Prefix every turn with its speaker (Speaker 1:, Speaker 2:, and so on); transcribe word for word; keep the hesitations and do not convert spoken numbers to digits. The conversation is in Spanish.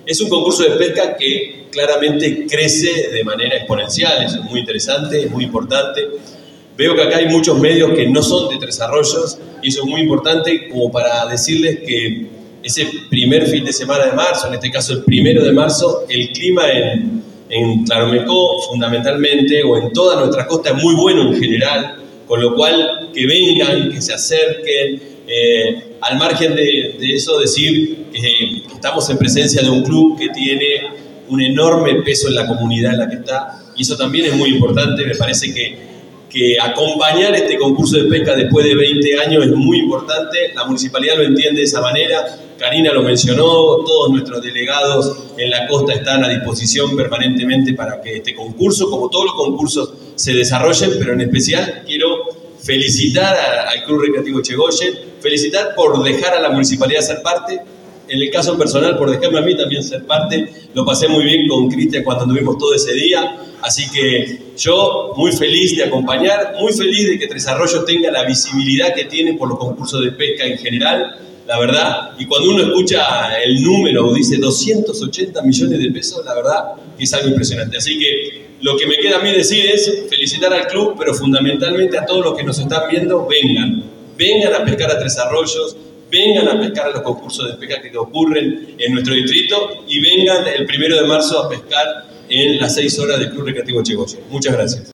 Speaker 1: Es un concurso de pesca que claramente crece de manera exponencial, eso es muy interesante, es muy importante. Veo que acá hay muchos medios que no son de Tres Arroyos y eso es muy importante como para decirles que ese primer fin de semana de marzo, en este caso el primero de marzo, el clima en, en Claromecó fundamentalmente o en toda nuestra costa es muy bueno en general, con lo cual que vengan, que se acerquen, eh, al margen de, de eso decir que, que estamos en presencia de un club que tiene un enorme peso en la comunidad en la que está y eso también es muy importante, me parece que que acompañar este concurso de pesca después de veinte años es muy importante, la municipalidad lo entiende de esa manera, Karina lo mencionó, todos nuestros delegados en la costa están a disposición permanentemente para que este concurso, como todos los concursos, se desarrollen, pero en especial quiero felicitar a, al Club Recreativo Eczegoyen, felicitar por dejar a la municipalidad ser parte, en el caso personal por dejarme a mí también ser parte, lo pasé muy bien con Cristian cuando anduvimos todo ese día, así que yo muy feliz de acompañar, muy feliz de que Tres Arroyos tenga la visibilidad que tiene por los concursos de pesca en general, la verdad, y cuando uno escucha el número, dice doscientos ochenta millones de pesos, la verdad que es algo impresionante, así que lo que me queda a mí decir es felicitar al club, pero fundamentalmente a todos los que nos están viendo, vengan, vengan a pescar a Tres Arroyos, vengan a pescar a los concursos de pesca que ocurren en nuestro distrito y vengan el primero de marzo a pescar en las seis horas del Club Recreativo Eczegoyen. Muchas gracias.